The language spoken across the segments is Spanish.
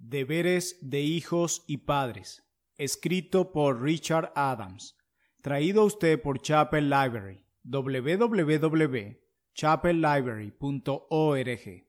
Deberes de hijos y padres, escrito por Richard Adams, traído a usted por Chapel Library, www.chapellibrary.org.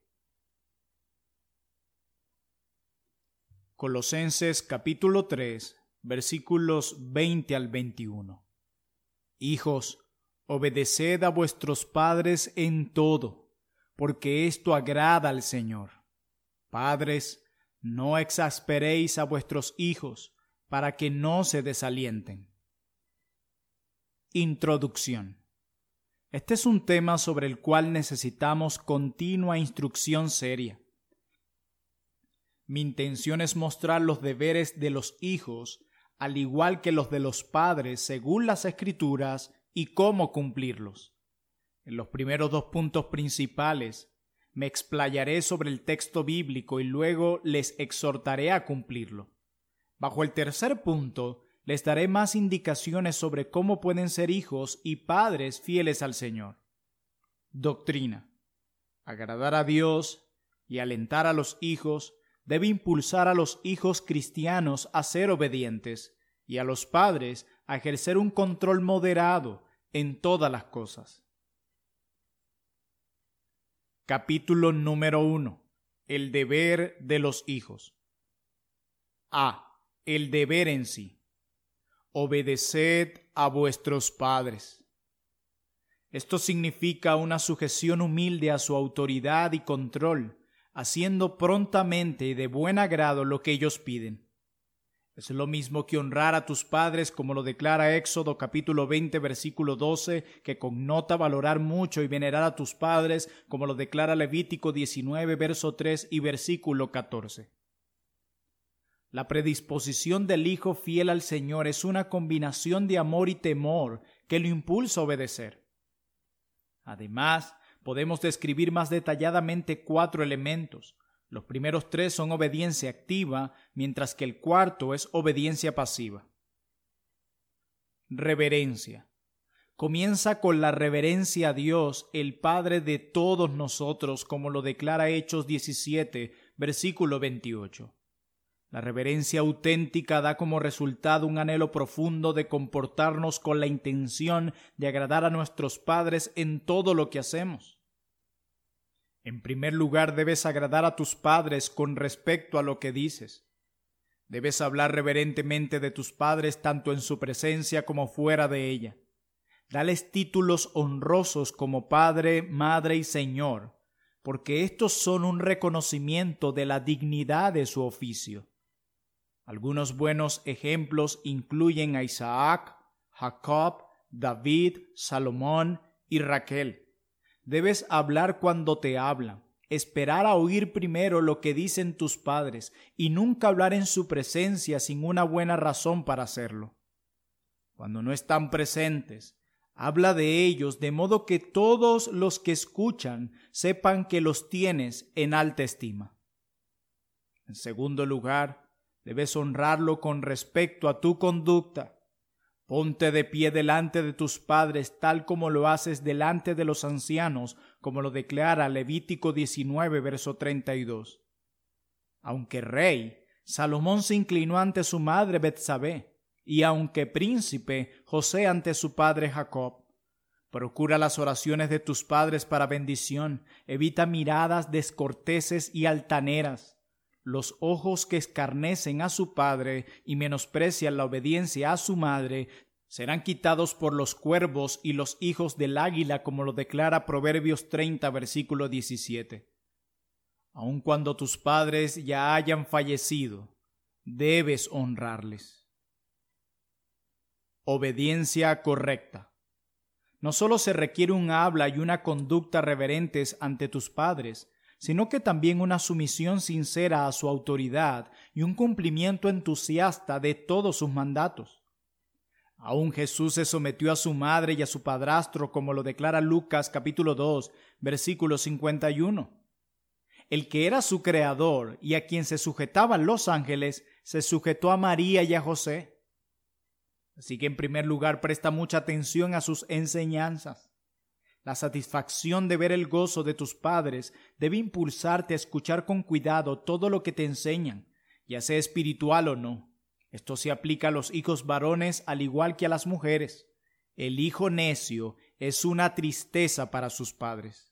Colosenses capítulo 3, versículos 20 al 21. Hijos, obedeced a vuestros padres en todo, porque esto agrada al Señor. Padres, no exasperéis a vuestros hijos, para que no se desalienten. Introducción. Este es un tema sobre el cual necesitamos continua instrucción seria. Mi intención es mostrar los deberes de los hijos, al igual que los de los padres, según las Escrituras, y cómo cumplirlos. En los primeros dos puntos principales, me explayaré sobre el texto bíblico y luego les exhortaré a cumplirlo. Bajo el tercer punto, les daré más indicaciones sobre cómo pueden ser hijos y padres fieles al Señor. Doctrina. Agradar a Dios y alentar a los hijos debe impulsar a los hijos cristianos a ser obedientes y a los padres a ejercer un control moderado en todas las cosas. Capítulo número 1. El deber de los hijos. A. El deber en sí. Obedeced a vuestros padres. Esto significa una sujeción humilde a su autoridad y control, haciendo prontamente y de buen agrado lo que ellos piden. Es lo mismo que honrar a tus padres, como lo declara Éxodo capítulo 20, versículo 12, que connota valorar mucho y venerar a tus padres, como lo declara Levítico 19, verso 3 y versículo 14. La predisposición del hijo fiel al Señor es una combinación de amor y temor que lo impulsa a obedecer. Además, podemos describir más detalladamente 4 elementos. Los primeros 3 son obediencia activa, mientras que el cuarto es obediencia pasiva. Reverencia. Comienza con la reverencia a Dios, el Padre de todos nosotros, como lo declara Hechos 17, versículo 28. La reverencia auténtica da como resultado un anhelo profundo de comportarnos con la intención de agradar a nuestros padres en todo lo que hacemos. En primer lugar, debes agradar a tus padres con respecto a lo que dices. Debes hablar reverentemente de tus padres tanto en su presencia como fuera de ella. Dales títulos honrosos como Padre, Madre y Señor, porque estos son un reconocimiento de la dignidad de su oficio. Algunos buenos ejemplos incluyen a Isaac, Jacob, David, Salomón y Raquel. Debes hablar cuando te hablan, esperar a oír primero lo que dicen tus padres y nunca hablar en su presencia sin una buena razón para hacerlo. Cuando no están presentes, habla de ellos de modo que todos los que escuchan sepan que los tienes en alta estima. En segundo lugar, debes honrarlo con respecto a tu conducta. Ponte de pie delante de tus padres tal como lo haces delante de los ancianos, como lo declara Levítico 19, verso 32. Aunque rey, Salomón se inclinó ante su madre Betsabé, y aunque príncipe, José ante su padre Jacob. Procura las oraciones de tus padres para bendición, evita miradas descorteses y altaneras. Los ojos que escarnecen a su padre y menosprecian la obediencia a su madre serán quitados por los cuervos y los hijos del águila, como lo declara Proverbios 30, versículo 17. Aun cuando tus padres ya hayan fallecido, debes honrarles. Obediencia correcta. No solo se requiere un habla y una conducta reverentes ante tus padres, sino que también una sumisión sincera a su autoridad y un cumplimiento entusiasta de todos sus mandatos. Aún Jesús se sometió a su madre y a su padrastro, como lo declara Lucas capítulo 2, versículo 51. El que era su creador y a quien se sujetaban los ángeles, se sujetó a María y a José. Así que en primer lugar presta mucha atención a sus enseñanzas. La satisfacción de ver el gozo de tus padres debe impulsarte a escuchar con cuidado todo lo que te enseñan, ya sea espiritual o no. Esto se aplica a los hijos varones al igual que a las mujeres. El hijo necio es una tristeza para sus padres.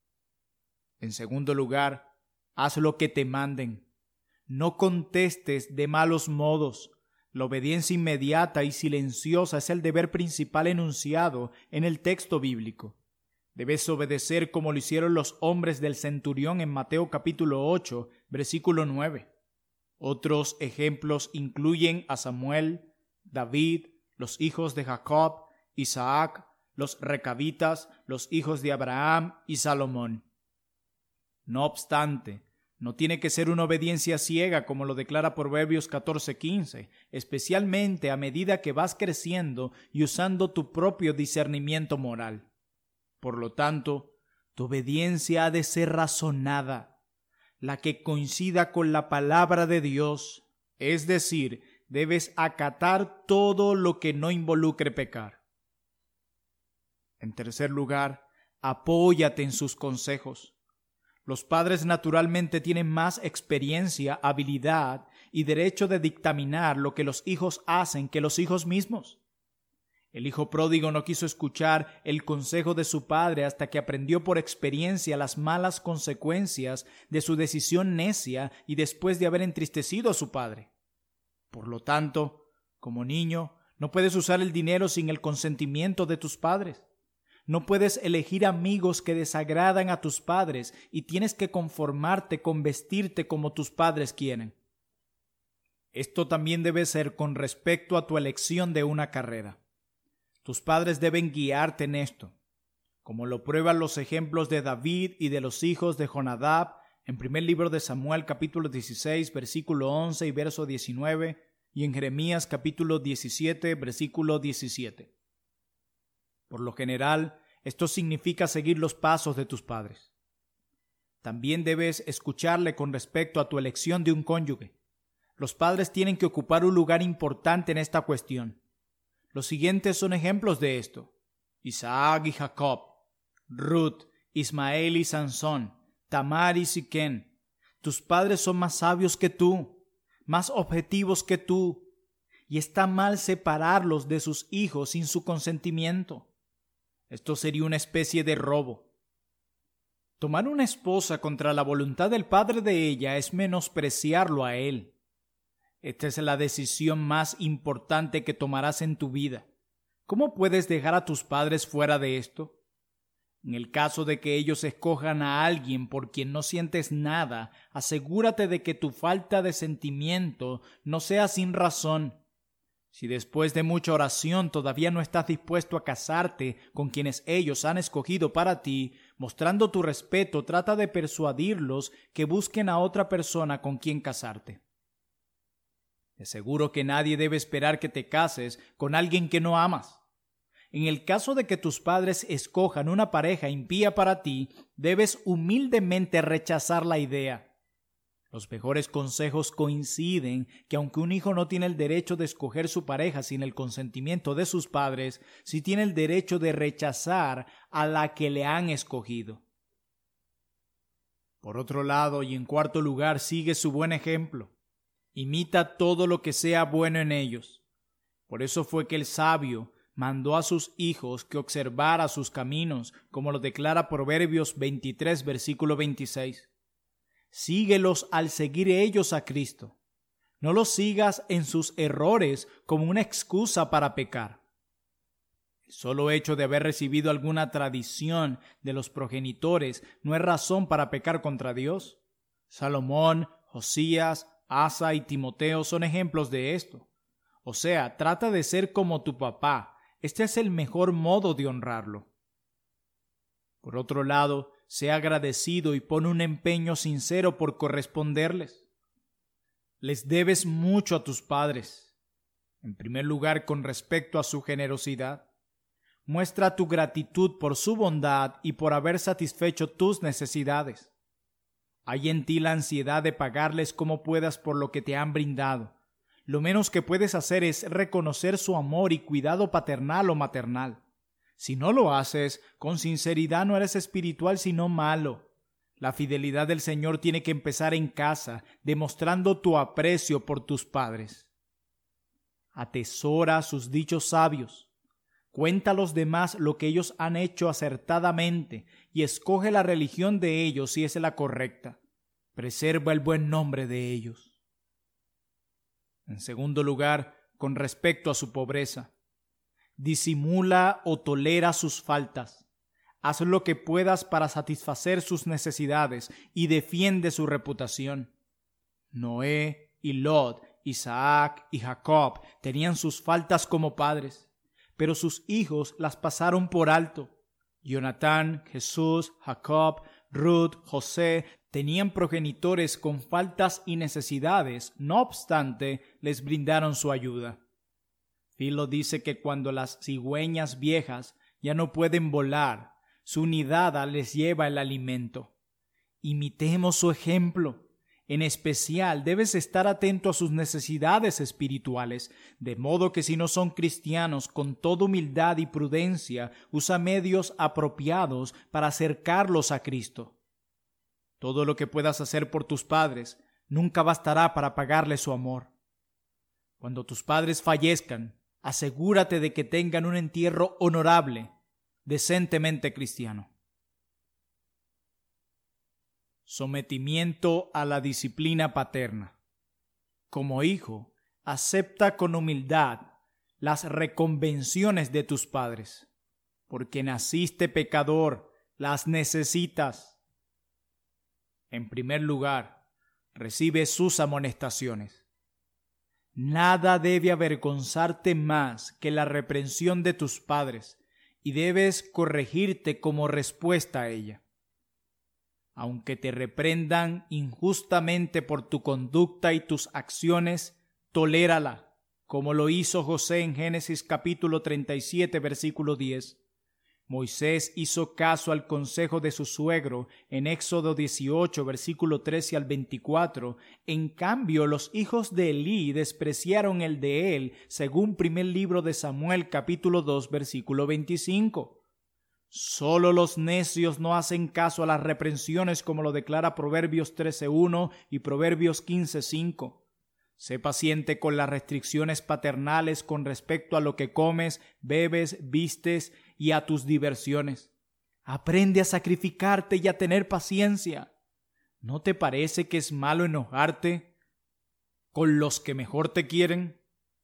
En segundo lugar, haz lo que te manden. No contestes de malos modos. La obediencia inmediata y silenciosa es el deber principal enunciado en el texto bíblico. Debes obedecer como lo hicieron los hombres del centurión en Mateo capítulo 8, versículo 9. Otros ejemplos incluyen a Samuel, David, los hijos de Jacob, Isaac, los recabitas, los hijos de Abraham y Salomón. No obstante, no tiene que ser una obediencia ciega como lo declara Proverbios 14:15, especialmente a medida que vas creciendo y usando tu propio discernimiento moral. Por lo tanto, tu obediencia ha de ser razonada, la que coincida con la palabra de Dios, es decir, debes acatar todo lo que no involucre pecar. En tercer lugar, apóyate en sus consejos. Los padres naturalmente tienen más experiencia, habilidad y derecho de dictaminar lo que los hijos hacen que los hijos mismos. El hijo pródigo no quiso escuchar el consejo de su padre hasta que aprendió por experiencia las malas consecuencias de su decisión necia y después de haber entristecido a su padre. Por lo tanto, como niño, no puedes usar el dinero sin el consentimiento de tus padres. No puedes elegir amigos que desagradan a tus padres y tienes que conformarte con vestirte como tus padres quieren. Esto también debe ser con respecto a tu elección de una carrera. Tus padres deben guiarte en esto, como lo prueban los ejemplos de David y de los hijos de Jonadab en primer libro de Samuel capítulo 16 versículo 11 y verso 19 y en Jeremías capítulo 17 versículo 17. Por lo general, esto significa seguir los pasos de tus padres. También debes escucharle con respecto a tu elección de un cónyuge. Los padres tienen que ocupar un lugar importante en esta cuestión. Los siguientes son ejemplos de esto: Isaac y Jacob, Ruth, Ismael y Sansón, Tamar y Siquén. Tus padres son más sabios que tú, más objetivos que tú, y está mal separarlos de sus hijos sin su consentimiento. Esto sería una especie de robo. Tomar una esposa contra la voluntad del padre de ella es menospreciarlo a él. Esta es la decisión más importante que tomarás en tu vida. ¿Cómo puedes dejar a tus padres fuera de esto? En el caso de que ellos escojan a alguien por quien no sientes nada, asegúrate de que tu falta de sentimiento no sea sin razón. Si después de mucha oración todavía no estás dispuesto a casarte con quienes ellos han escogido para ti, mostrando tu respeto, trata de persuadirlos que busquen a otra persona con quien casarte. Te aseguro que nadie debe esperar que te cases con alguien que no amas. En el caso de que tus padres escojan una pareja impía para ti, debes humildemente rechazar la idea. Los mejores consejos coinciden que aunque un hijo no tiene el derecho de escoger su pareja sin el consentimiento de sus padres, sí tiene el derecho de rechazar a la que le han escogido. Por otro lado, y en cuarto lugar, sigue su buen ejemplo. Imita todo lo que sea bueno en ellos. Por eso fue que el sabio mandó a sus hijos que observara sus caminos, como lo declara Proverbios 23, versículo 26. Síguelos al seguir ellos a Cristo. No los sigas en sus errores como una excusa para pecar. El solo hecho de haber recibido alguna tradición de los progenitores no es razón para pecar contra Dios. Salomón, Josías, Asa y Timoteo son ejemplos de esto. O sea, trata de ser como tu papá. Este es el mejor modo de honrarlo. Por otro lado, sea agradecido y pon un empeño sincero por corresponderles. Les debes mucho a tus padres. En primer lugar, con respecto a su generosidad. Muestra tu gratitud por su bondad y por haber satisfecho tus necesidades. Hay en ti la ansiedad de pagarles como puedas por lo que te han brindado. Lo menos que puedes hacer es reconocer su amor y cuidado paternal o maternal. Si no lo haces, con sinceridad no eres espiritual sino malo. La fidelidad del Señor tiene que empezar en casa, demostrando tu aprecio por tus padres. Atesora sus dichos sabios. Cuenta a los demás lo que ellos han hecho acertadamente y escoge la religión de ellos si es la correcta. Preserva el buen nombre de ellos. En segundo lugar, con respecto a su pobreza, disimula o tolera sus faltas. Haz lo que puedas para satisfacer sus necesidades y defiende su reputación. Noé y Lot, Isaac y Jacob tenían sus faltas como padres, pero sus hijos las pasaron por alto. Jonatán, Jesús, Jacob, Ruth, José tenían progenitores con faltas y necesidades, no obstante, les brindaron su ayuda. Filo dice que cuando las cigüeñas viejas ya no pueden volar, su nidada les lleva el alimento. Imitemos su ejemplo. En especial, debes estar atento a sus necesidades espirituales, de modo que si no son cristianos, con toda humildad y prudencia, usa medios apropiados para acercarlos a Cristo. Todo lo que puedas hacer por tus padres nunca bastará para pagarles su amor. Cuando tus padres fallezcan, asegúrate de que tengan un entierro honorable, decentemente cristiano. Sometimiento a la disciplina paterna. Como hijo, acepta con humildad las reconvenciones de tus padres, porque naciste pecador, las necesitas. En primer lugar, recibe sus amonestaciones. Nada debe avergonzarte más que la reprensión de tus padres, y debes corregirte como respuesta a ella. Aunque te reprendan injustamente por tu conducta y tus acciones, tolérala, como lo hizo José en Génesis capítulo 37, versículo 10. Moisés hizo caso al consejo de su suegro en Éxodo 18, versículo 13 al 24. En cambio, los hijos de Elí despreciaron el de él, según primer libro de Samuel capítulo 2, versículo 25. Solo los necios no hacen caso a las reprensiones, como lo declara Proverbios 13:1 y Proverbios 15:5. Sé paciente con las restricciones paternales con respecto a lo que comes, bebes, vistes y a tus diversiones. Aprende a sacrificarte y a tener paciencia. ¿No te parece que es malo enojarte con los que mejor te quieren?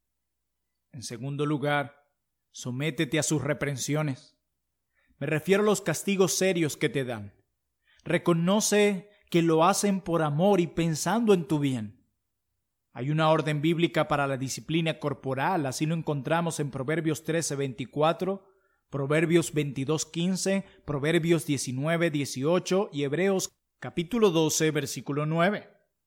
En segundo lugar, sométete a sus reprensiones. Me refiero a los castigos serios que te dan. Reconoce que lo hacen por amor y pensando en tu bien. Hay una orden bíblica para la disciplina corporal, así lo encontramos en Proverbios 13:24, Proverbios 22:15, Proverbios 19:18 y Hebreos capítulo 12, versículo 9.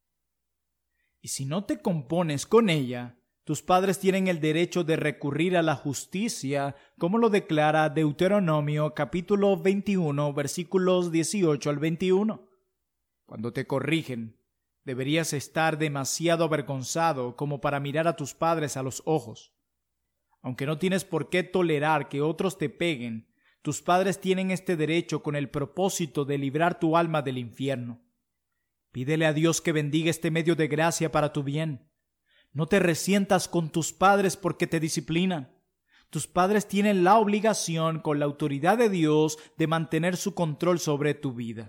Y si no te compones con ella, tus padres tienen el derecho de recurrir a la justicia, como lo declara Deuteronomio capítulo 21, versículos 18 al 21. Cuando te corrigen, deberías estar demasiado avergonzado como para mirar a tus padres a los ojos. Aunque no tienes por qué tolerar que otros te peguen, tus padres tienen este derecho con el propósito de librar tu alma del infierno. Pídele a Dios que bendiga este medio de gracia para tu bien. No te resientas con tus padres porque te disciplinan. Tus padres tienen la obligación, con la autoridad de Dios, de mantener su control sobre tu vida.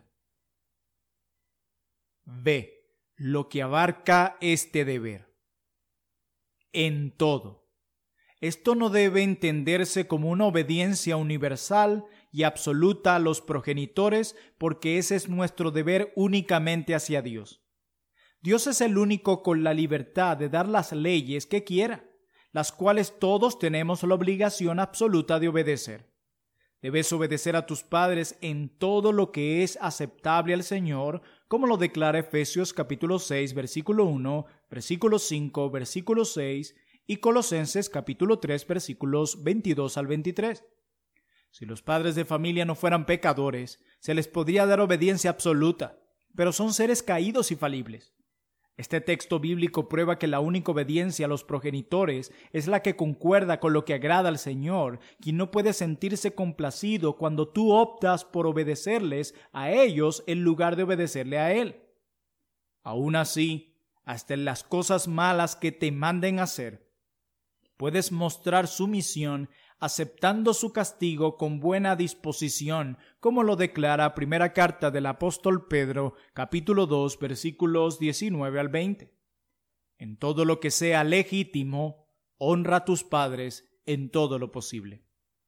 Ve lo que abarca este deber. En todo. Esto no debe entenderse como una obediencia universal y absoluta a los progenitores, porque ese es nuestro deber únicamente hacia Dios. Dios es el único con la libertad de dar las leyes que quiera, las cuales todos tenemos la obligación absoluta de obedecer. Debes obedecer a tus padres en todo lo que es aceptable al Señor, como lo declara Efesios capítulo 6, versículo 1, versículo 5, versículo 6 y Colosenses capítulo 3, versículos 22 al 23. Si los padres de familia no fueran pecadores, se les podría dar obediencia absoluta, pero son seres caídos y falibles. Este texto bíblico prueba que la única obediencia a los progenitores es la que concuerda con lo que agrada al Señor, quien no puede sentirse complacido cuando tú optas por obedecerles a ellos en lugar de obedecerle a Él. Aún así, hasta en las cosas malas que te manden hacer, puedes mostrar sumisión aceptando su castigo con buena disposición, como lo declara primera carta del apóstol Pedro, capítulo 2, versículos 19 al 20. En todo lo que sea legítimo, honra a tus padres en todo lo posible.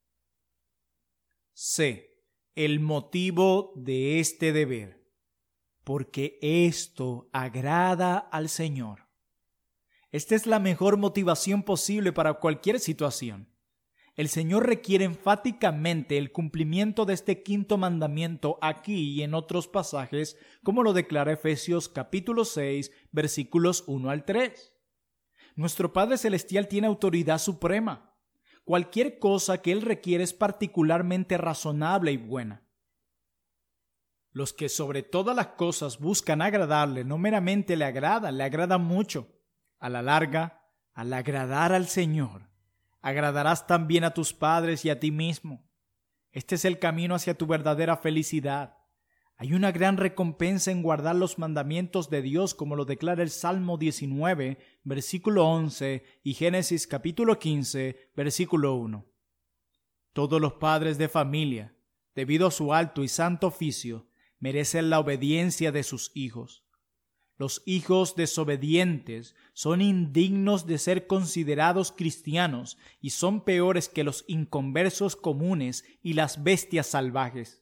C. El motivo de este deber. Porque esto agrada al Señor. Esta es la mejor motivación posible para cualquier situación. El Señor requiere enfáticamente el cumplimiento de este quinto mandamiento aquí y en otros pasajes, como lo declara Efesios capítulo 6, versículos 1 al 3. Nuestro Padre Celestial tiene autoridad suprema. Cualquier cosa que Él requiere es particularmente razonable y buena. Los que sobre todas las cosas buscan agradarle no meramente le agradan mucho. A la larga, al agradar al Señor, agradarás también a tus padres y a ti mismo. Este es el camino hacia tu verdadera felicidad. Hay una gran recompensa en guardar los mandamientos de Dios, como lo declara el Salmo 19, versículo 11, y Génesis capítulo 15, versículo 1. Todos los padres de familia, debido a su alto y santo oficio, merecen la obediencia de sus hijos. Los hijos desobedientes son indignos de ser considerados cristianos y son peores que los inconversos comunes y las bestias salvajes.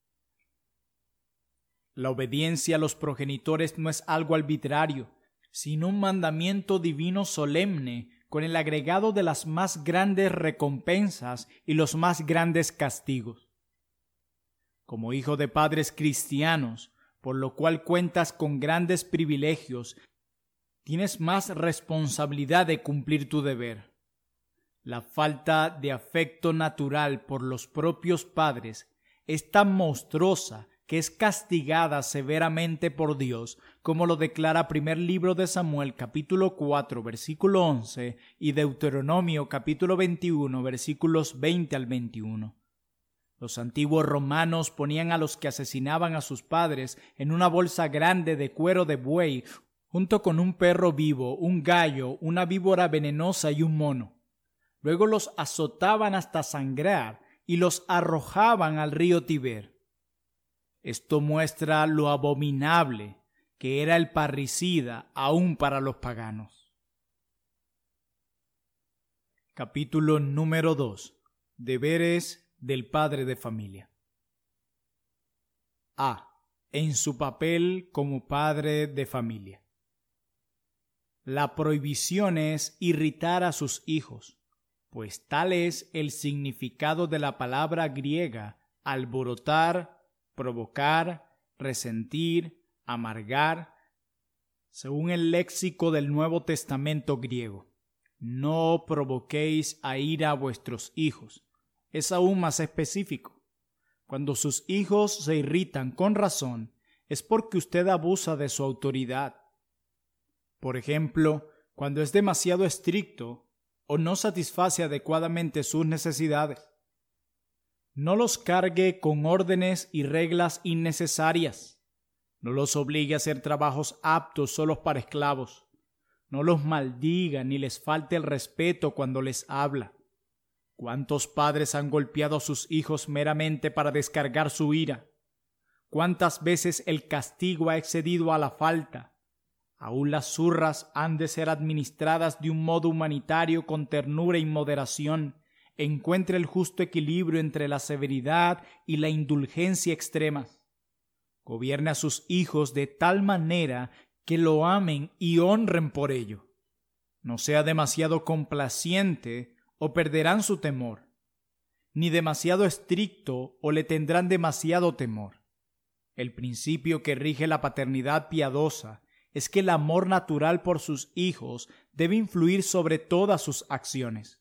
La obediencia a los progenitores no es algo arbitrario, sino un mandamiento divino solemne con el agregado de las más grandes recompensas y los más grandes castigos. Como hijo de padres cristianos, por lo cual cuentas con grandes privilegios, tienes más responsabilidad de cumplir tu deber. La falta de afecto natural por los propios padres es tan monstruosa que es castigada severamente por Dios, como lo declara primer libro de Samuel capítulo 4 versículo 11 y Deuteronomio capítulo 21 versículos 20 al 21. Los antiguos romanos ponían a los que asesinaban a sus padres en una bolsa grande de cuero de buey, junto con un perro vivo, un gallo, una víbora venenosa y un mono. Luego los azotaban hasta sangrar y los arrojaban al río Tíber. Esto muestra lo abominable que era el parricida aún para los paganos. Capítulo número 2. Deberes del padre de familia. A. En su papel como padre de familia. La prohibición es irritar a sus hijos, pues tal es el significado de la palabra griega alborotar, provocar, resentir, amargar, según el léxico del Nuevo Testamento griego. No provoquéis a ira a vuestros hijos. Es aún más específico. Cuando sus hijos se irritan con razón, es porque usted abusa de su autoridad. Por ejemplo, cuando es demasiado estricto o no satisface adecuadamente sus necesidades. No los cargue con órdenes y reglas innecesarias. No los obligue a hacer trabajos aptos solo para esclavos. No los maldiga ni les falte el respeto cuando les habla. ¿Cuántos padres han golpeado a sus hijos meramente para descargar su ira? ¿Cuántas veces el castigo ha excedido a la falta? Aún las zurras han de ser administradas de un modo humanitario con ternura y moderación. Encuentre el justo equilibrio entre la severidad y la indulgencia extremas. Gobierne a sus hijos de tal manera que lo amen y honren por ello. No sea demasiado complaciente o perderán su temor, ni demasiado estricto o le tendrán demasiado temor. El principio que rige la paternidad piadosa es que el amor natural por sus hijos debe influir sobre todas sus acciones.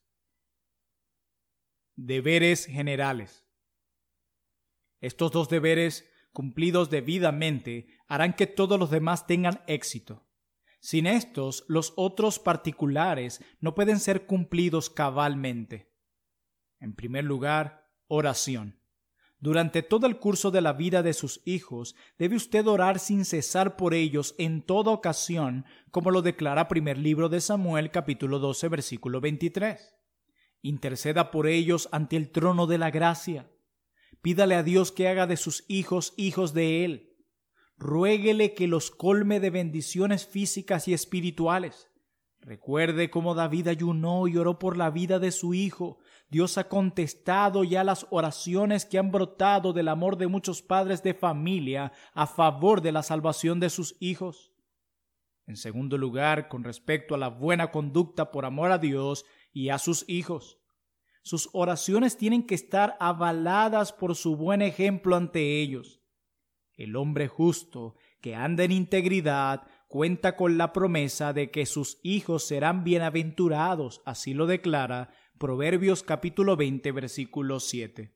Deberes generales. Estos dos deberes, cumplidos debidamente, harán que todos los demás tengan éxito. Sin estos, los otros particulares no pueden ser cumplidos cabalmente. En primer lugar, oración. Durante todo el curso de la vida de sus hijos, debe usted orar sin cesar por ellos en toda ocasión, como lo declara primer libro de Samuel, capítulo 12, versículo 23. Interceda por ellos ante el trono de la gracia. Pídale a Dios que haga de sus hijos hijos de Él. Ruéguele que los colme de bendiciones físicas y espirituales. Recuerde cómo David ayunó y oró por la vida de su hijo. Dios ha contestado ya las oraciones que han brotado del amor de muchos padres de familia a favor de la salvación de sus hijos. En segundo lugar, con respecto a la buena conducta por amor a Dios y a sus hijos. Sus oraciones tienen que estar avaladas por su buen ejemplo ante ellos. El hombre justo que anda en integridad cuenta con la promesa de que sus hijos serán bienaventurados, así lo declara Proverbios capítulo 20, versículo 7.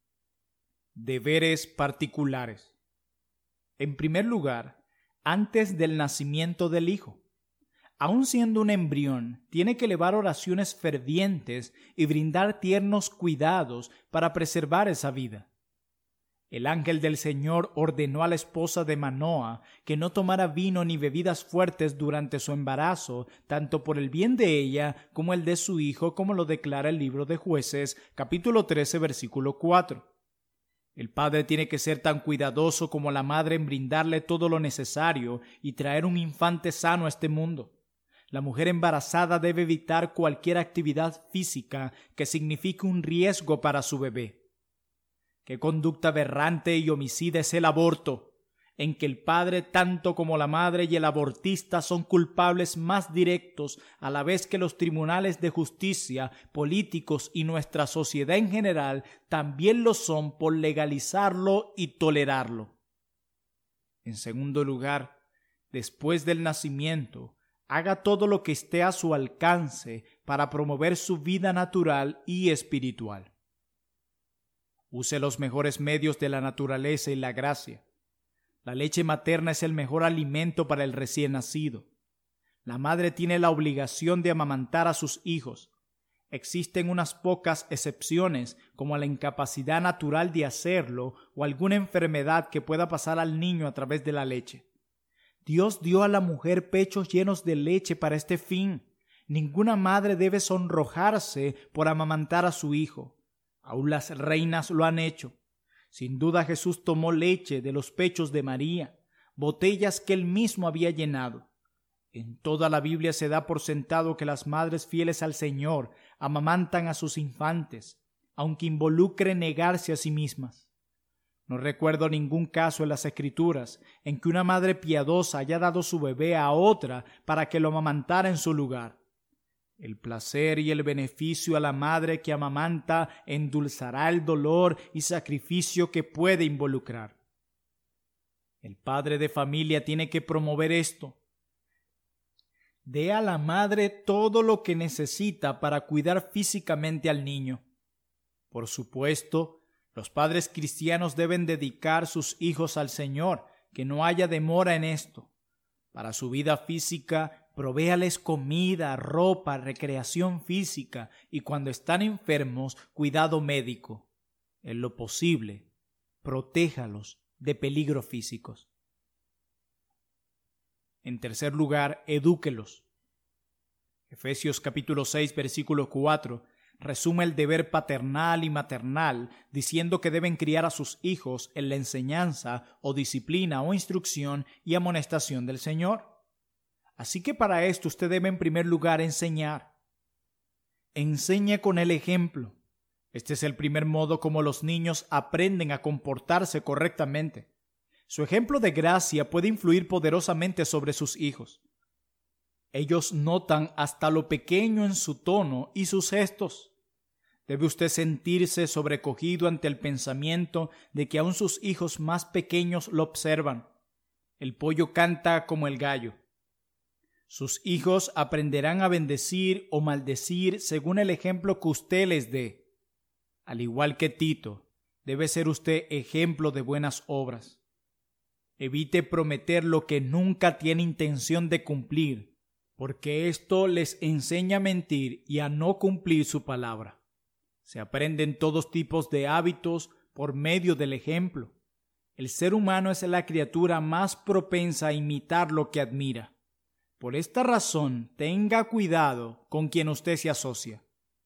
Deberes particulares. En primer lugar, antes del nacimiento del hijo. Aun siendo un embrión, tiene que elevar oraciones fervientes y brindar tiernos cuidados para preservar esa vida. El ángel del Señor ordenó a la esposa de Manoa que no tomara vino ni bebidas fuertes durante su embarazo, tanto por el bien de ella como el de su hijo, como lo declara el libro de Jueces, capítulo 13, versículo 4. El padre tiene que ser tan cuidadoso como la madre en brindarle todo lo necesario y traer un infante sano a este mundo. La mujer embarazada debe evitar cualquier actividad física que signifique un riesgo para su bebé. Qué conducta aberrante y homicida es el aborto, en que el padre tanto como la madre y el abortista son culpables más directos, a la vez que los tribunales de justicia, políticos y nuestra sociedad en general también lo son por legalizarlo y tolerarlo. En segundo lugar, después del nacimiento, haga todo lo que esté a su alcance para promover su vida natural y espiritual. Use los mejores medios de la naturaleza y la gracia. La leche materna es el mejor alimento para el recién nacido. La madre tiene la obligación de amamantar a sus hijos. Existen unas pocas excepciones, como la incapacidad natural de hacerlo o alguna enfermedad que pueda pasar al niño a través de la leche. Dios dio a la mujer pechos llenos de leche para este fin. Ninguna madre debe sonrojarse por amamantar a su hijo. Aún las reinas lo han hecho. Sin duda Jesús tomó leche de los pechos de María, botellas que él mismo había llenado. En toda la Biblia se da por sentado que las madres fieles al Señor amamantan a sus infantes, aunque involucre negarse a sí mismas. No recuerdo ningún caso en las Escrituras en que una madre piadosa haya dado su bebé a otra para que lo amamantara en su lugar. El placer y el beneficio a la madre que amamanta endulzará el dolor y sacrificio que puede involucrar. El padre de familia tiene que promover esto. Dé a la madre todo lo que necesita para cuidar físicamente al niño. Por supuesto, los padres cristianos deben dedicar sus hijos al Señor, que no haya demora en esto. Para su vida física, provéales comida, ropa, recreación física y cuando están enfermos, cuidado médico. En lo posible, protéjalos de peligros físicos. En tercer lugar, edúquelos. Efesios capítulo 6, versículo 4, resume el deber paternal y maternal diciendo que deben criar a sus hijos en la enseñanza o disciplina o instrucción y amonestación del Señor. Así que para esto usted debe en primer lugar enseñar. Enseñe con el ejemplo. Este es el primer modo como los niños aprenden a comportarse correctamente. Su ejemplo de gracia puede influir poderosamente sobre sus hijos. Ellos notan hasta lo pequeño en su tono y sus gestos. Debe usted sentirse sobrecogido ante el pensamiento de que aún sus hijos más pequeños lo observan. El pollo canta como el gallo. Sus hijos aprenderán a bendecir o maldecir según el ejemplo que usted les dé. Al igual que Tito, debe ser usted ejemplo de buenas obras. Evite prometer lo que nunca tiene intención de cumplir, porque esto les enseña a mentir y a no cumplir su palabra. Se aprenden todos tipos de hábitos por medio del ejemplo. El ser humano es la criatura más propensa a imitar lo que admira. Por esta razón, tenga cuidado con quien usted se asocia.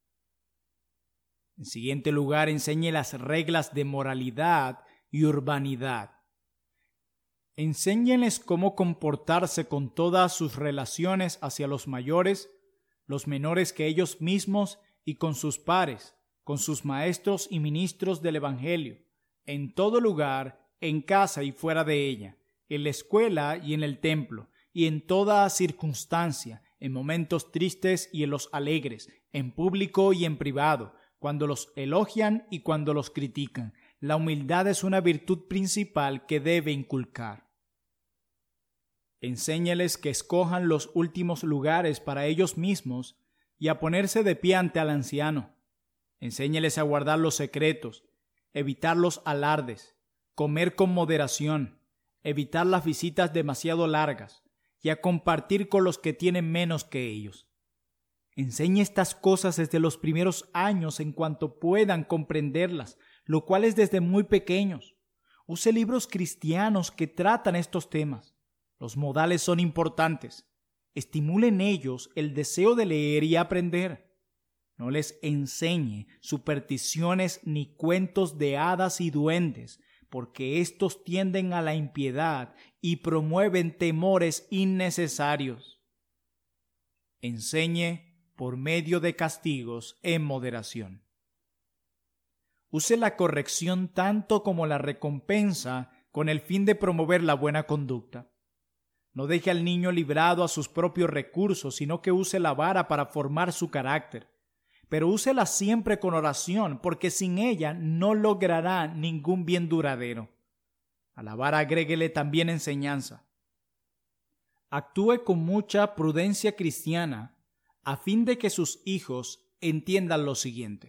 En siguiente lugar, enseñe las reglas de moralidad y urbanidad. Enséñenles cómo comportarse con todas sus relaciones hacia los mayores, los menores que ellos mismos y con sus pares, con sus maestros y ministros del Evangelio, en todo lugar, en casa y fuera de ella, en la escuela y en el templo, y en toda circunstancia, en momentos tristes y en los alegres, en público y en privado, cuando los elogian y cuando los critican. La humildad es una virtud principal que debe inculcar. Enséñeles que escojan los últimos lugares para ellos mismos y a ponerse de pie ante al anciano. Enséñeles a guardar los secretos, evitar los alardes, comer con moderación, evitar las visitas demasiado largas y a compartir con los que tienen menos que ellos. Enseñe estas cosas desde los primeros años en cuanto puedan comprenderlas, lo cual es desde muy pequeños. Use libros cristianos que tratan estos temas. Los modales son importantes. Estimule en ellos el deseo de leer y aprender. No les enseñe supersticiones ni cuentos de hadas y duendes, porque estos tienden a la impiedad y promueven temores innecesarios. Enseñe por medio de castigos en moderación. Use la corrección tanto como la recompensa con el fin de promover la buena conducta. No deje al niño librado a sus propios recursos, sino que use la vara para formar su carácter. Pero úsela siempre con oración, porque sin ella no logrará ningún bien duradero. A la vara agréguele también enseñanza. Actúe con mucha prudencia cristiana, a fin de que sus hijos entiendan lo siguiente.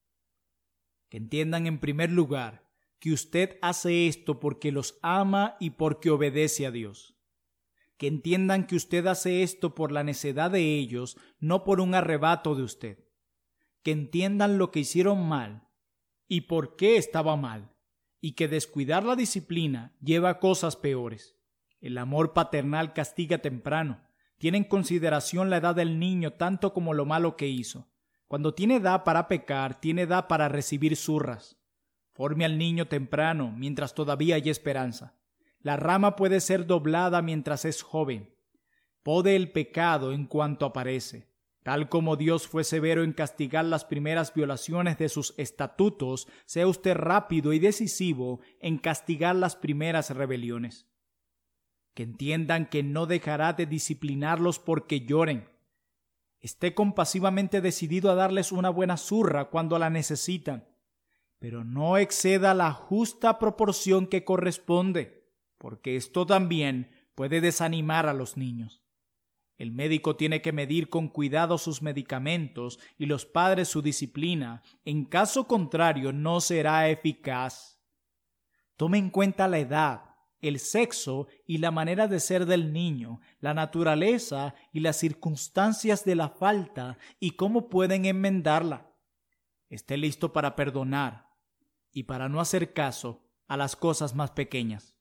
Que entiendan en primer lugar que usted hace esto porque los ama y porque obedece a Dios. Que entiendan que usted hace esto por la necedad de ellos, no por un arrebato de usted. Que entiendan lo que hicieron mal y por qué estaba mal, y que descuidar la disciplina lleva a cosas peores. El amor paternal castiga temprano. Tiene en consideración la edad del niño tanto como lo malo que hizo. Cuando tiene edad para pecar, tiene edad para recibir zurras. Forme al niño temprano, mientras todavía hay esperanza. La rama puede ser doblada mientras es joven. Pode el pecado en cuanto aparece. Tal como Dios fue severo en castigar las primeras violaciones de sus estatutos, sea usted rápido y decisivo en castigar las primeras rebeliones. Que entiendan que no dejará de disciplinarlos porque lloren. Esté compasivamente decidido a darles una buena zurra cuando la necesitan, pero no exceda la justa proporción que corresponde, porque esto también puede desanimar a los niños. El médico tiene que medir con cuidado sus medicamentos y los padres su disciplina. En caso contrario, no será eficaz. Tome en cuenta la edad, el sexo y la manera de ser del niño, la naturaleza y las circunstancias de la falta y cómo pueden enmendarla. Esté listo para perdonar y para no hacer caso a las cosas más pequeñas.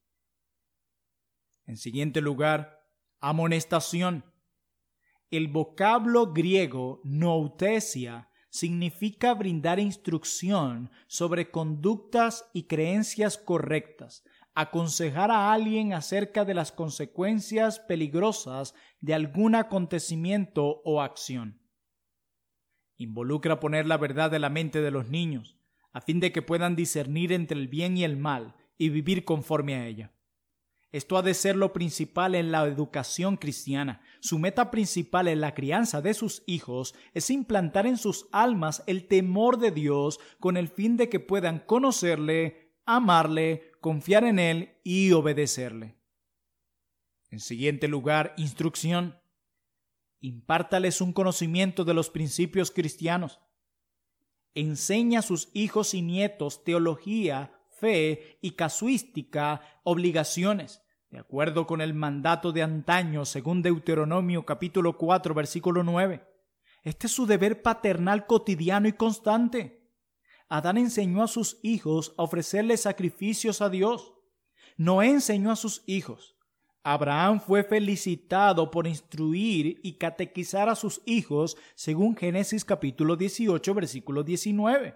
En siguiente lugar, amonestación. El vocablo griego noutesia significa brindar instrucción sobre conductas y creencias correctas, aconsejar a alguien acerca de las consecuencias peligrosas de algún acontecimiento o acción. Involucra poner la verdad en la mente de los niños, a fin de que puedan discernir entre el bien y el mal y vivir conforme a ella. Esto ha de ser lo principal en la educación cristiana. Su meta principal en la crianza de sus hijos es implantar en sus almas el temor de Dios con el fin de que puedan conocerle, amarle, confiar en Él y obedecerle. En siguiente lugar, instrucción. Impártales un conocimiento de los principios cristianos. Enseña a sus hijos y nietos teología fe y casuística obligaciones, de acuerdo con el mandato de antaño según Deuteronomio capítulo 4 versículo 9. Este es su deber paternal cotidiano y constante. Adán enseñó a sus hijos a ofrecerle sacrificios a Dios. Noé enseñó a sus hijos. Abraham fue felicitado por instruir y catequizar a sus hijos según Génesis capítulo 18 versículo 19.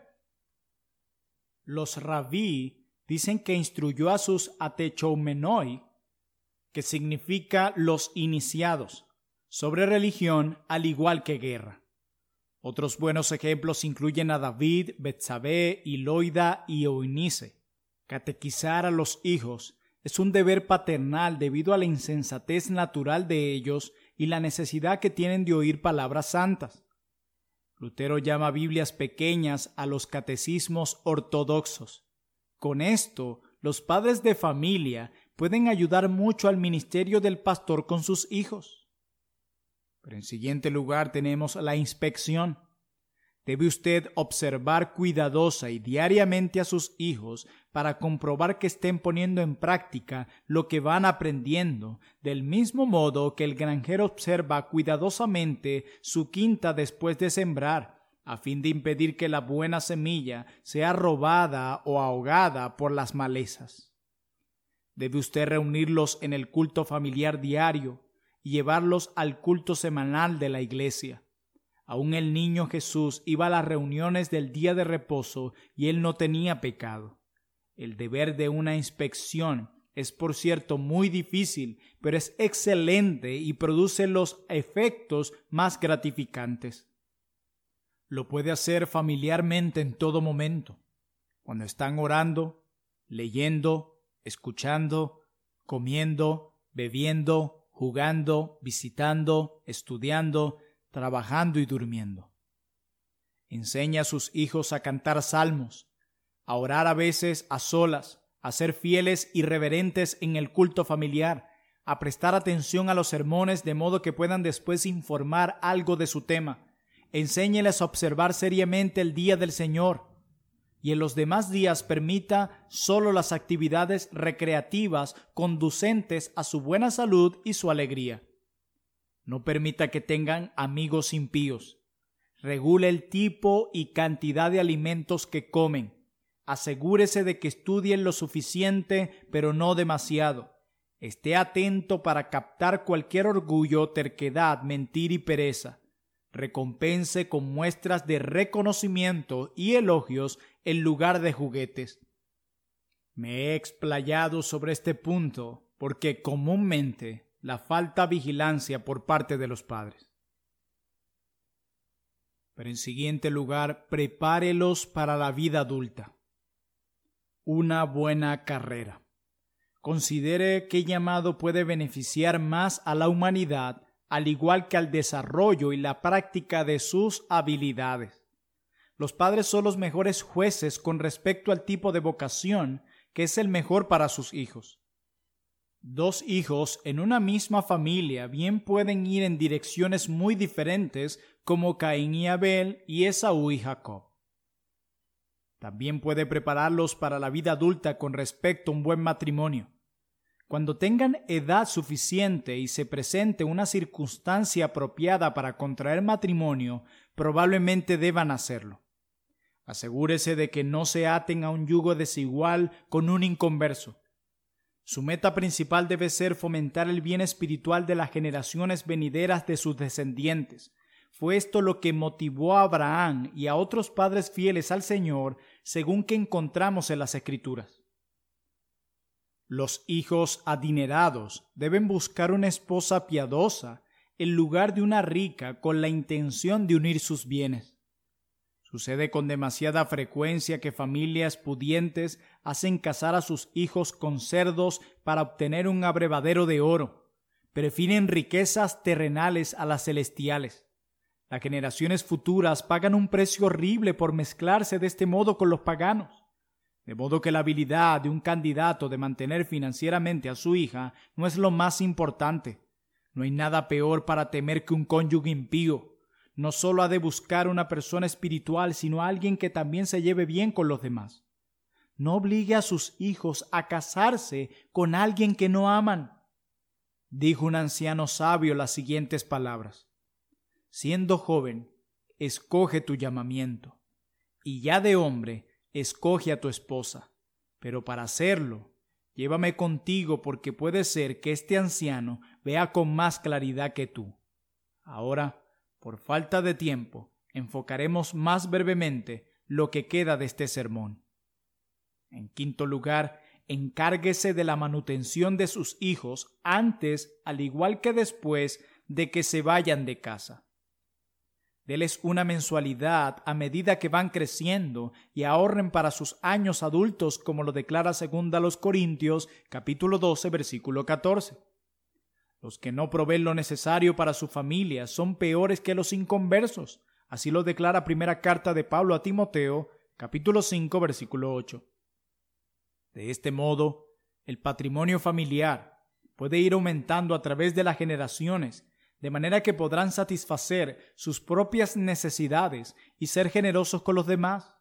Los rabí dicen que instruyó a sus atechoumenoi, que significa los iniciados, sobre religión al igual que guerra. Otros buenos ejemplos incluyen a David, Betsabé, Loida y Eunice. Catequizar a los hijos es un deber paternal debido a la insensatez natural de ellos y la necesidad que tienen de oír palabras santas. Lutero llama Biblias pequeñas a los catecismos ortodoxos. Con esto, los padres de familia pueden ayudar mucho al ministerio del pastor con sus hijos. Pero en siguiente lugar tenemos la inspección. Debe usted observar cuidadosa y diariamente a sus hijos para comprobar que estén poniendo en práctica lo que van aprendiendo, del mismo modo que el granjero observa cuidadosamente su quinta después de sembrar, a fin de impedir que la buena semilla sea robada o ahogada por las malezas. Debe usted reunirlos en el culto familiar diario y llevarlos al culto semanal de la iglesia. Aún el niño Jesús iba a las reuniones del día de reposo y él no tenía pecado. El deber de una inspección es, por cierto, muy difícil, pero es excelente y produce los efectos más gratificantes. Lo puede hacer familiarmente en todo momento, cuando están orando, leyendo, escuchando, comiendo, bebiendo, jugando, visitando, estudiando, trabajando y durmiendo. Enseña a sus hijos a cantar salmos, a orar a veces a solas, a ser fieles y reverentes en el culto familiar, a prestar atención a los sermones de modo que puedan después informar algo de su tema. Enséñeles a observar seriamente el día del Señor y en los demás días permita solo las actividades recreativas conducentes a su buena salud y su alegría. No permita que tengan amigos impíos. Regule el tipo y cantidad de alimentos que comen. Asegúrese de que estudien lo suficiente, pero no demasiado. Esté atento para captar cualquier orgullo, terquedad, mentira y pereza. Recompense con muestras de reconocimiento y elogios en lugar de juguetes. Me he explayado sobre este punto porque comúnmente la falta de vigilancia por parte de los padres. Pero en siguiente lugar, prepárelos para la vida adulta. Una buena carrera. Considere qué llamado puede beneficiar más a la humanidad, al igual que al desarrollo y la práctica de sus habilidades. Los padres son los mejores jueces con respecto al tipo de vocación que es el mejor para sus hijos. Dos hijos en una misma familia bien pueden ir en direcciones muy diferentes, como Caín y Abel y Esaú y Jacob. También puede prepararlos para la vida adulta con respecto a un buen matrimonio. Cuando tengan edad suficiente y se presente una circunstancia apropiada para contraer matrimonio, probablemente deban hacerlo. Asegúrese de que no se aten a un yugo desigual con un inconverso. Su meta principal debe ser fomentar el bien espiritual de las generaciones venideras de sus descendientes. Fue esto lo que motivó a Abraham y a otros padres fieles al Señor, según que encontramos en las Escrituras. Los hijos adinerados deben buscar una esposa piadosa en lugar de una rica con la intención de unir sus bienes. Sucede con demasiada frecuencia que familias pudientes hacen casar a sus hijos con cerdos para obtener un abrevadero de oro. Prefieren riquezas terrenales a las celestiales. Las generaciones futuras pagan un precio horrible por mezclarse de este modo con los paganos. De modo que la habilidad de un candidato de mantener financieramente a su hija no es lo más importante. No hay nada peor para temer que un cónyuge impío. No solo ha de buscar una persona espiritual, sino a alguien que también se lleve bien con los demás. no obligue a sus hijos a casarse con alguien que no aman. Dijo un anciano sabio las siguientes palabras: siendo joven, escoge tu llamamiento, y ya de hombre, escoge a tu esposa. Pero para hacerlo, llévame contigo, porque puede ser que este anciano vea con más claridad que tú. Ahora, por falta de tiempo, enfocaremos más brevemente lo que queda de este sermón. En quinto lugar, encárguese de la manutención de sus hijos antes, al igual que después, de que se vayan de casa. Deles una mensualidad a medida que van creciendo y ahorren para sus años adultos, como lo declara 2 Corintios, capítulo 12, versículo 14. Los que no proveen lo necesario para su familia son peores que los inconversos. Así lo declara primera carta de Pablo a Timoteo, capítulo 5, versículo 8. De este modo, el patrimonio familiar puede ir aumentando a través de las generaciones, de manera que podrán satisfacer sus propias necesidades y ser generosos con los demás.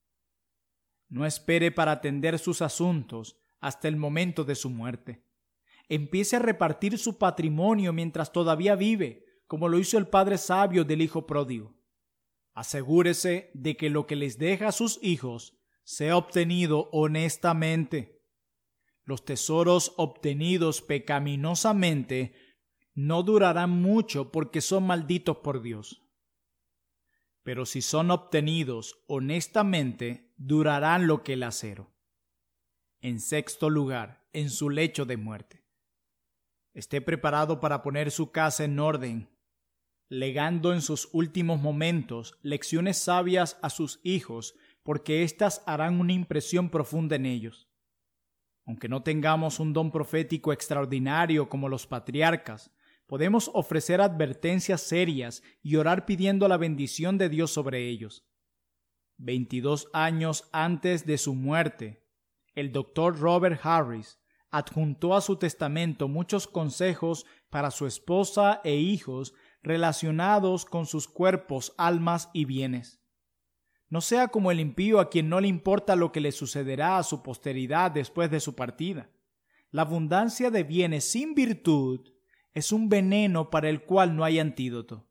No espere para atender sus asuntos hasta el momento de su muerte. Empiece a repartir su patrimonio mientras todavía vive, como lo hizo el padre sabio del hijo pródigo. Asegúrese de que lo que les deja a sus hijos sea obtenido honestamente. Los tesoros obtenidos pecaminosamente no durarán mucho porque son malditos por Dios. Pero si son obtenidos honestamente, durarán lo que el acero. En sexto lugar, en su lecho de muerte. Esté preparado para poner su casa en orden, legando en sus últimos momentos lecciones sabias a sus hijos, porque éstas harán una impresión profunda en ellos. Aunque no tengamos un don profético extraordinario como los patriarcas, podemos ofrecer advertencias serias y orar pidiendo la bendición de Dios sobre ellos. 22 años antes de su muerte, el doctor Robert Harris adjuntó a su testamento muchos consejos para su esposa e hijos relacionados con sus cuerpos, almas y bienes. No sea como el impío, a quien no le importa lo que le sucederá a su posteridad después de su partida. La abundancia de bienes sin virtud es un veneno para el cual no hay antídoto.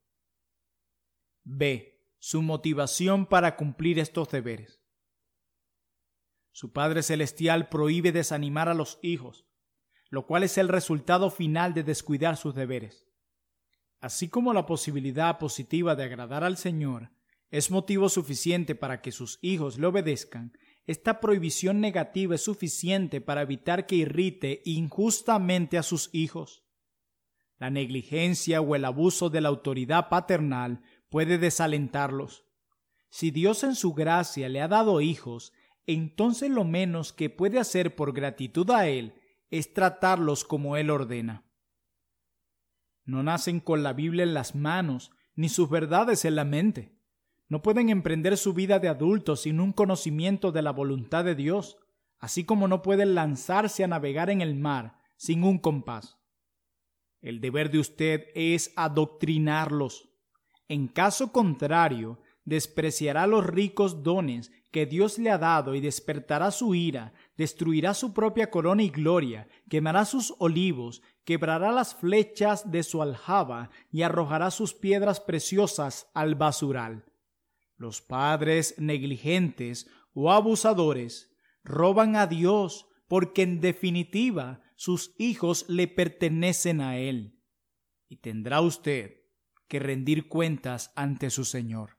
B. Su motivación para cumplir estos deberes. Su Padre Celestial prohíbe desanimar a los hijos, lo cual es el resultado final de descuidar sus deberes. Así como la posibilidad positiva de agradar al Señor es motivo suficiente para que sus hijos le obedezcan, esta prohibición negativa es suficiente para evitar que irrite injustamente a sus hijos. La negligencia o el abuso de la autoridad paternal puede desalentarlos. Si Dios en su gracia le ha dado hijos, entonces lo menos que puede hacer por gratitud a Él es tratarlos como Él ordena. No nacen con la Biblia en las manos, ni sus verdades en la mente. No pueden emprender su vida de adultos sin un conocimiento de la voluntad de Dios, así como no pueden lanzarse a navegar en el mar sin un compás. El deber de usted es adoctrinarlos. En caso contrario, despreciará los ricos dones que Dios le ha dado y despertará su ira, destruirá su propia corona y gloria, quemará sus olivos, quebrará las flechas de su aljaba y arrojará sus piedras preciosas al basural. Los padres negligentes o abusadores roban a Dios porque en definitiva sus hijos le pertenecen a Él, y tendrá usted que rendir cuentas ante su Señor.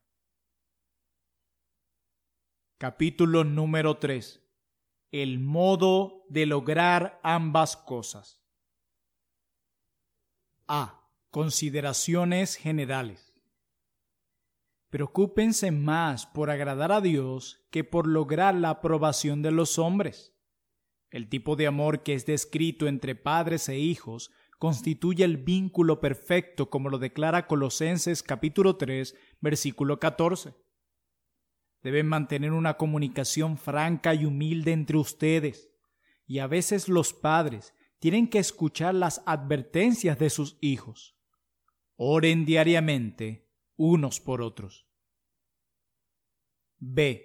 Capítulo número 3. El modo de lograr ambas cosas. A. Consideraciones generales. Preocúpense más por agradar a Dios que por lograr la aprobación de los hombres. El tipo de amor que es descrito entre padres e hijos constituye el vínculo perfecto, como lo declara Colosenses capítulo 3, versículo 14. Deben mantener una comunicación franca y humilde entre ustedes, y a veces los padres tienen que escuchar las advertencias de sus hijos. Oren diariamente unos por otros. B.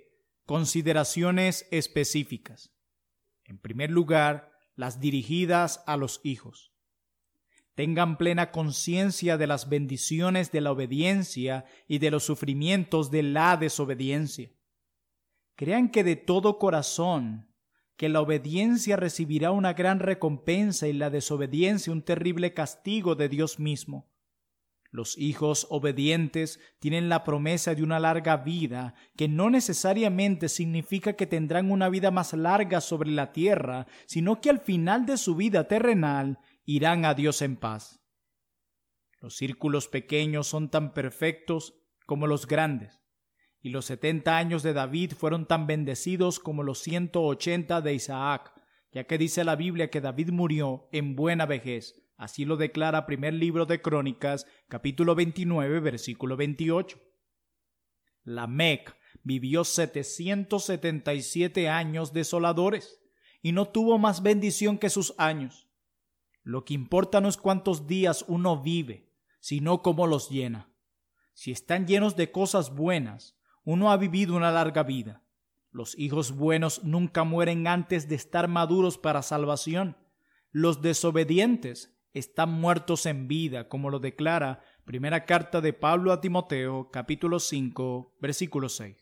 Consideraciones específicas. En primer lugar, las dirigidas a los hijos. Tengan plena conciencia de las bendiciones de la obediencia y de los sufrimientos de la desobediencia. Crean que de todo corazón que la obediencia recibirá una gran recompensa y la desobediencia un terrible castigo de Dios mismo. Los hijos obedientes tienen la promesa de una larga vida, que no necesariamente significa que tendrán una vida más larga sobre la tierra, sino que al final de su vida terrenal irán a Dios en paz. Los círculos pequeños son tan perfectos como los grandes, y los 70 años de David fueron tan bendecidos como los 180 de Isaac, ya que dice la Biblia que David murió en buena vejez. Así lo declara primer libro de Crónicas, capítulo 29, versículo 28. Lamec vivió 777 años desoladores y no tuvo más bendición que sus años. Lo que importa no es cuántos días uno vive, sino cómo los llena. Si están llenos de cosas buenas, uno ha vivido una larga vida. Los hijos buenos nunca mueren antes de estar maduros para salvación. Los desobedientes están muertos en vida, como lo declara primera carta de Pablo a Timoteo, capítulo 5, versículo 6.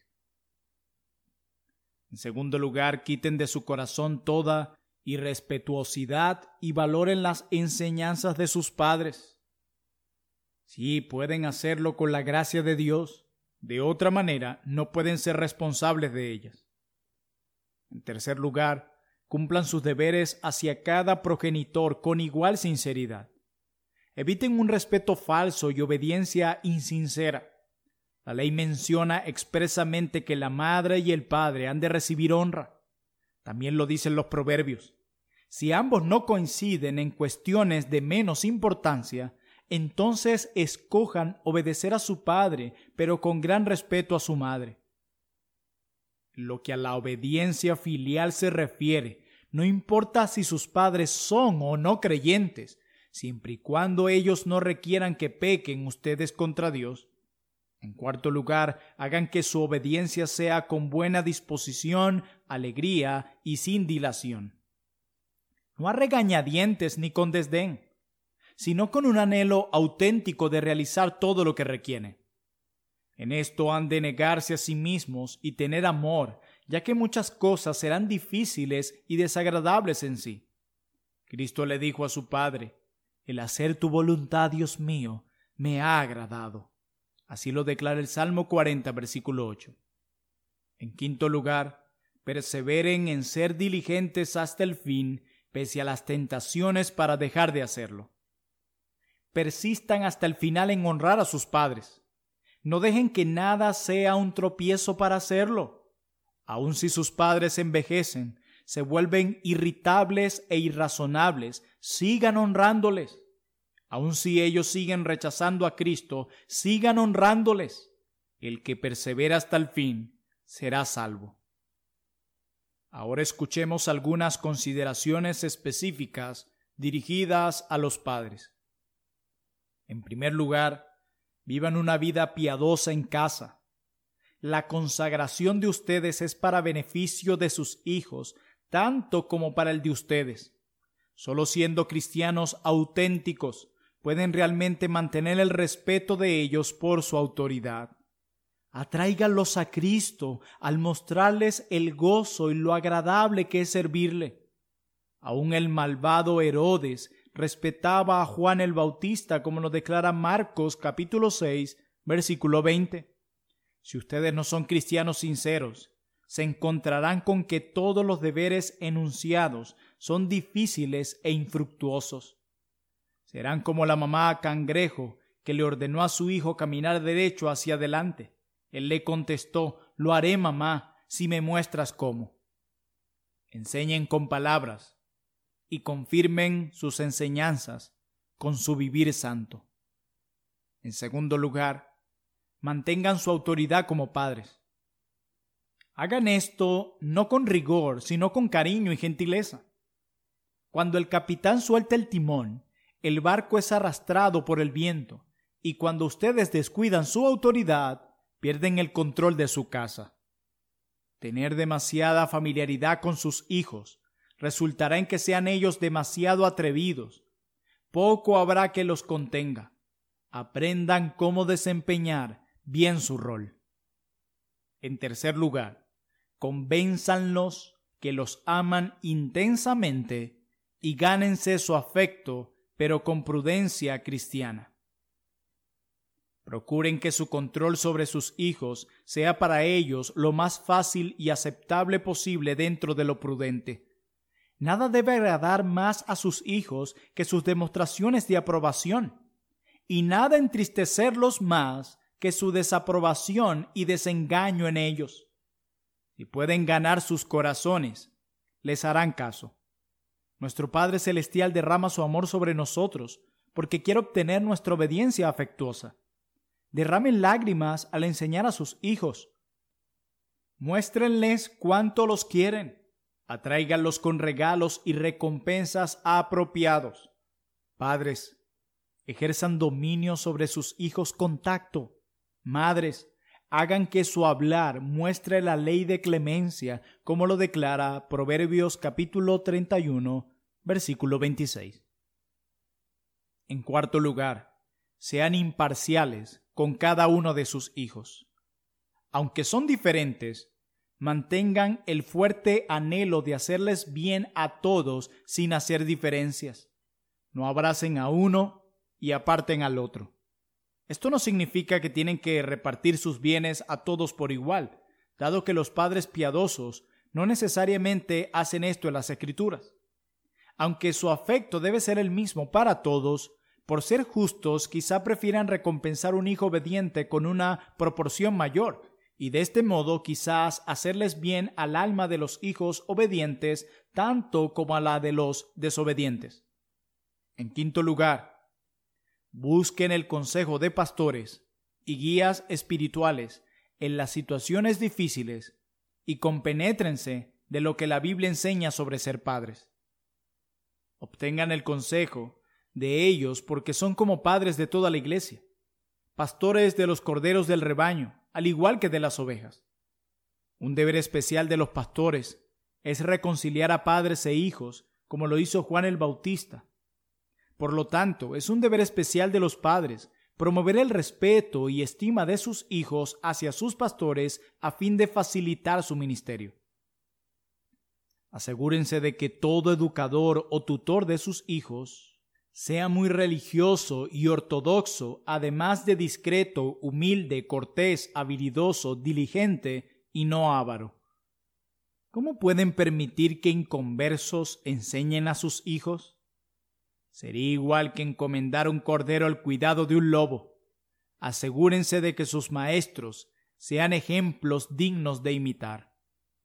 En segundo lugar, quiten de su corazón toda irrespetuosidad y valoren las enseñanzas de sus padres. Sí, pueden hacerlo con la gracia de Dios. De otra manera, no pueden ser responsables de ellas. En tercer lugar, cumplan sus deberes hacia cada progenitor con igual sinceridad. Eviten un respeto falso y obediencia insincera. La ley menciona expresamente que la madre y el padre han de recibir honra. También lo dicen los proverbios. Si ambos no coinciden en cuestiones de menos importancia, entonces escojan obedecer a su padre, pero con gran respeto a su madre. Lo que a la obediencia filial se refiere, no importa si sus padres son o no creyentes, siempre y cuando ellos no requieran que pequen ustedes contra Dios. En cuarto lugar, hagan que su obediencia sea con buena disposición, alegría y sin dilación. No a regañadientes ni con desdén, sino con un anhelo auténtico de realizar todo lo que requiere. En esto han de negarse a sí mismos y tener amor, ya que muchas cosas serán difíciles y desagradables en sí. Cristo le dijo a su Padre: el hacer tu voluntad, Dios mío, me ha agradado. Así lo declara el Salmo 40, versículo 8. En quinto lugar, perseveren en ser diligentes hasta el fin, pese a las tentaciones para dejar de hacerlo. Persistan hasta el final en honrar a sus padres. No dejen que nada sea un tropiezo para hacerlo. Aun si sus padres envejecen, se vuelven irritables e irrazonables, sigan honrándoles. Aun si ellos siguen rechazando a Cristo, sigan honrándoles. El que persevera hasta el fin será salvo. Ahora escuchemos algunas consideraciones específicas dirigidas a los padres. En primer lugar, vivan una vida piadosa en casa. La consagración de ustedes es para beneficio de sus hijos, tanto como para el de ustedes. Solo siendo cristianos auténticos pueden realmente mantener el respeto de ellos por su autoridad. Atráiganlos a Cristo al mostrarles el gozo y lo agradable que es servirle. Aún el malvado Herodes respetaba a Juan el Bautista, como lo declara Marcos capítulo 6, versículo 20. Si ustedes no son cristianos sinceros, se encontrarán con que todos los deberes enunciados son difíciles e infructuosos. Serán como la mamá cangrejo que le ordenó a su hijo caminar derecho hacia adelante. Él le contestó: lo haré, mamá, si me muestras cómo. Enseñen con palabras y confirmen sus enseñanzas con su vivir santo. En segundo lugar, mantengan su autoridad como padres. Hagan esto no con rigor, sino con cariño y gentileza. Cuando el capitán suelta el timón, el barco es arrastrado por el viento, y cuando ustedes descuidan su autoridad, pierden el control de su casa. Tener demasiada familiaridad con sus hijos resultará en que sean ellos demasiado atrevidos. Poco habrá que los contenga. Aprendan cómo desempeñar bien su rol. En tercer lugar, convénzanlos que los aman intensamente y gánense su afecto, pero con prudencia cristiana. Procuren que su control sobre sus hijos sea para ellos lo más fácil y aceptable posible dentro de lo prudente. Nada debe agradar más a sus hijos que sus demostraciones de aprobación, y nada entristecerlos más que su desaprobación y desengaño en ellos. Si pueden ganar sus corazones, les harán caso. Nuestro Padre Celestial derrama su amor sobre nosotros porque quiere obtener nuestra obediencia afectuosa. Derramen lágrimas al enseñar a sus hijos. Muéstrenles cuánto los quieren. Atráiganlos con regalos y recompensas apropiados. Padres, ejerzan dominio sobre sus hijos con tacto. Madres, hagan que su hablar muestre la ley de clemencia, como lo declara Proverbios capítulo 31, versículo 26. En cuarto lugar, sean imparciales con cada uno de sus hijos. Aunque son diferentes, mantengan el fuerte anhelo de hacerles bien a todos sin hacer diferencias. No abracen a uno y aparten al otro. Esto no significa que tienen que repartir sus bienes a todos por igual, dado que los padres piadosos no necesariamente hacen esto en las Escrituras. Aunque su afecto debe ser el mismo para todos, por ser justos quizá prefieran recompensar un hijo obediente con una proporción mayor, y de este modo quizás hacerles bien al alma de los hijos obedientes tanto como a la de los desobedientes. En quinto lugar, busquen el consejo de pastores y guías espirituales en las situaciones difíciles y compenétrense de lo que la Biblia enseña sobre ser padres. Obtengan el consejo de ellos porque son como padres de toda la iglesia, pastores de los corderos del rebaño, al igual que de las ovejas. Un deber especial de los pastores es reconciliar a padres e hijos, como lo hizo Juan el Bautista. Por lo tanto, es un deber especial de los padres promover el respeto y estima de sus hijos hacia sus pastores a fin de facilitar su ministerio. Asegúrense de que todo educador o tutor de sus hijos sea muy religioso y ortodoxo, además de discreto, humilde, cortés, habilidoso, diligente y no avaro. ¿Cómo pueden permitir que inconversos enseñen a sus hijos? Sería igual que encomendar un cordero al cuidado de un lobo. Asegúrense de que sus maestros sean ejemplos dignos de imitar.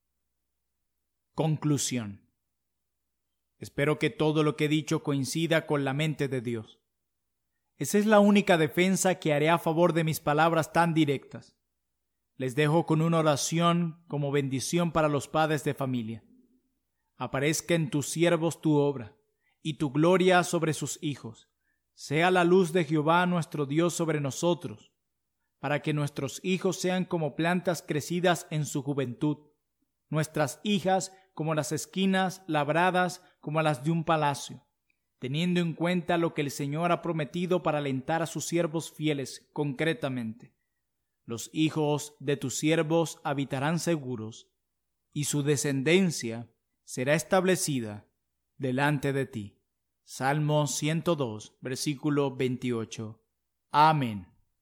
Conclusión. Espero que todo lo que he dicho coincida con la mente de Dios. Esa es la única defensa que haré a favor de mis palabras tan directas. Les dejo con una oración como bendición para los padres de familia. Aparezca en tus siervos tu obra y tu gloria sobre sus hijos. Sea la luz de Jehová nuestro Dios sobre nosotros, para que nuestros hijos sean como plantas crecidas en su juventud, nuestras hijas como las esquinas labradas como las de un palacio, teniendo en cuenta lo que el Señor ha prometido para alentar a sus siervos fieles concretamente. Los hijos de tus siervos habitarán seguros, y su descendencia será establecida delante de ti. Salmo 102, versículo 28. Amén.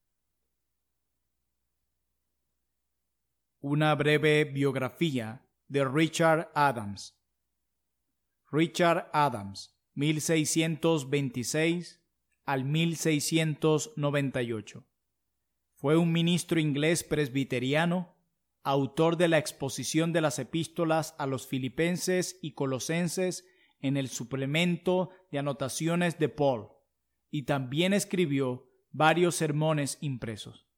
Una breve biografía de Richard Adams. Richard Adams, 1626 al 1698. Fue un ministro inglés presbiteriano, autor de la exposición de las epístolas a los filipenses y colosenses en el suplemento de anotaciones de Paul, y también escribió varios sermones impresos.